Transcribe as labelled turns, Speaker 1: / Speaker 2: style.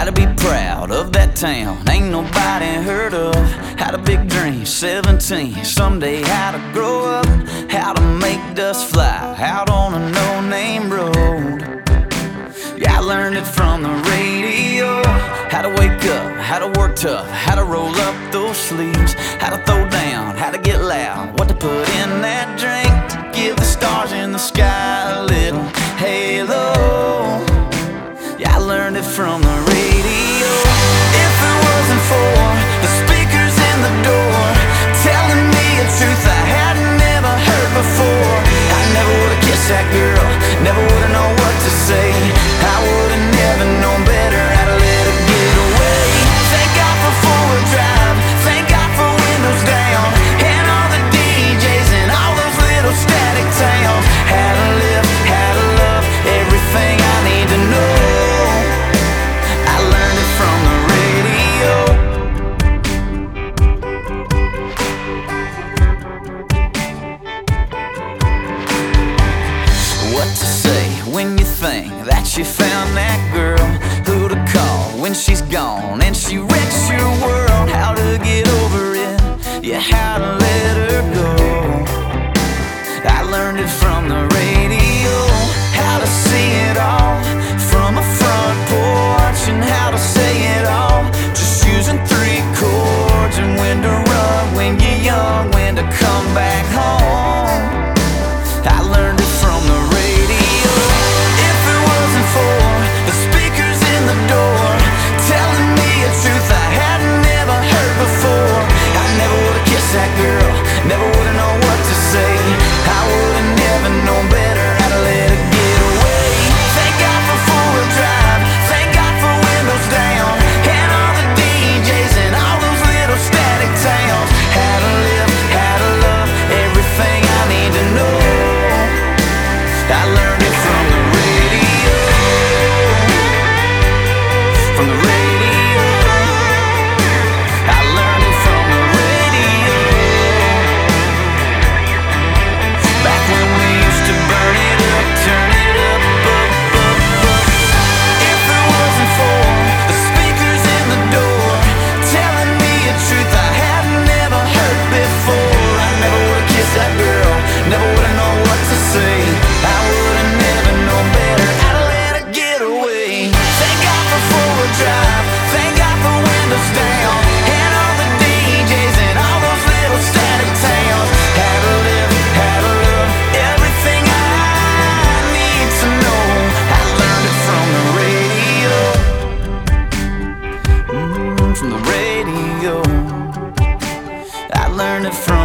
Speaker 1: How to be proud of that town ain't nobody heard of. Had a big dream, 17, someday how to grow up. How to make dust fly out on a no-name road. Yeah, I learned it from the radio. How to wake up, how to work tough, how to roll up those sleeves, how to throw down, how to get loud, what to put in that drink to give the stars in the sky a little halo. Yeah, I learned it from the radio. If it wasn't for the speakers in the door telling me a truth I had never heard before, I never would've kissed that girl, never would've known what to say. I would've never known better how to let her get away. Thank God for forward drive, thank God for windows down, and all the DJs in all those little static towns. How to live, how to love, everything I need to know. I learned it from the radio. What to say when you think that you found that girl? Who to call when she's gone and she wrecks your world? How to get over it, yeah, how to let her go. I learned it from the radio. How to see it all from a front porch, and how to say it all just using 3 chords, and when to run when you're young, when to come back home. I learned it from the radio. If it wasn't for the speakers in the door telling me a truth I had never heard before, I never would've kissed that girl, never would've known what to say. I would've never known better how to let her get away. Thank God for forward drive, thank God for windows down, and all the DJs in all those little static towns. How to live, how to love, everything I need to know. I learned it from the radio. From the radio. I learned it from the radio. Back when we used to burn it up, turn it up, up, up, up. If it wasn't for the speakers in the door telling me a truth I had never heard before, I never would've kissed that girl, never would've known what to say. I would've never known better how to let her get away. Thank God for forward drive, thank God for windows down, and all the DJs in all those little static towns. How to live, how to love, everything I need to know. I learned it from the radio. From the radio. I learned it from